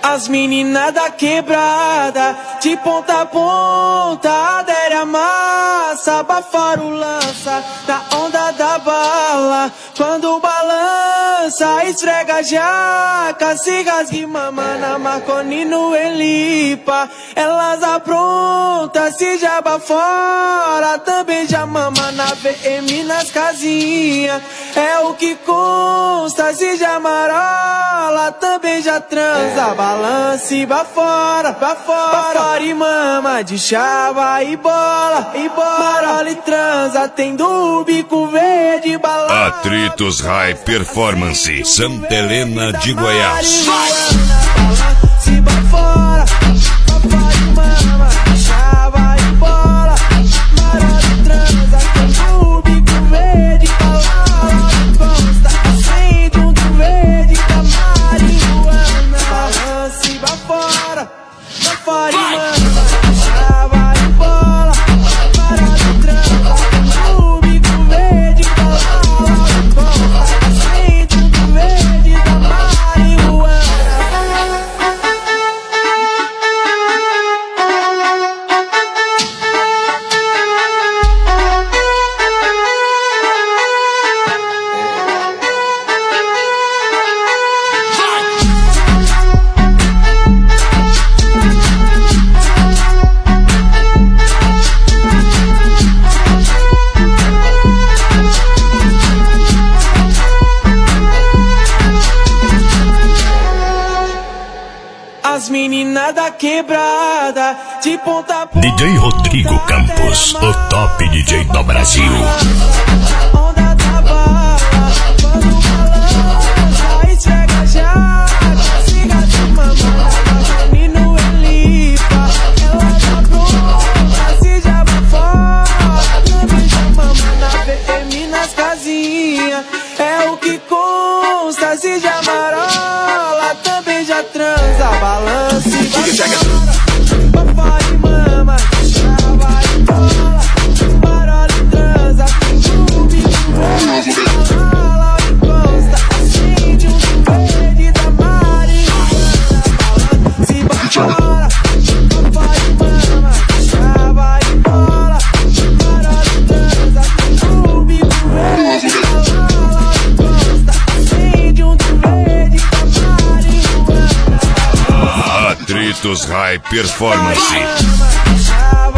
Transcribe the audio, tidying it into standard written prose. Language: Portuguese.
As meninas da quebrada, de ponta a ponta, adere a massa, abafar o lança, na onda da bala. Quando balança, esfrega a jaca, se rasgue mama na Marconi no Elipa. Elas aprontam, se jaba fora, também já mama na VM nas casinhas. É o que consta, se já marola, também já transa. Balance, vá fora, vá fora e mama de chava e bola, marola e transa, tem do bico verde, balança. Atritos High Performance, Santa Helena de Goiás. Balance, vá fora e mama de chava e bola, marola e transa, tem do bico verde, balança. Consta, acende um do verde da marihuana. Balance, vá fora e mama de chava e bola, marola e transa, tem do bico verde, balança. Consta, acende um do verde da marihuana. As meninas da quebrada, de ponta a ponta. DJ Rodrigo Campos, o top DJ do Brasil. Onda da bala, quando balança, esfrega a jaca, siga de mamãe, Marconi no Elipa. Ela tá pronta, se jaba fora, também já mamãe na VM nas casinhas. É o que consta, se já marola, também já transa. Balance, vai fora e mama, chava e bola, marola e transa, tem do bico verde, bala e consta, acende um do verde da marihuana. Balance, vai fora e mama, chava e bola, marola e transa, tem do bico verde, bala e consta, acende um do verde da marihuana. Atritos High Performance.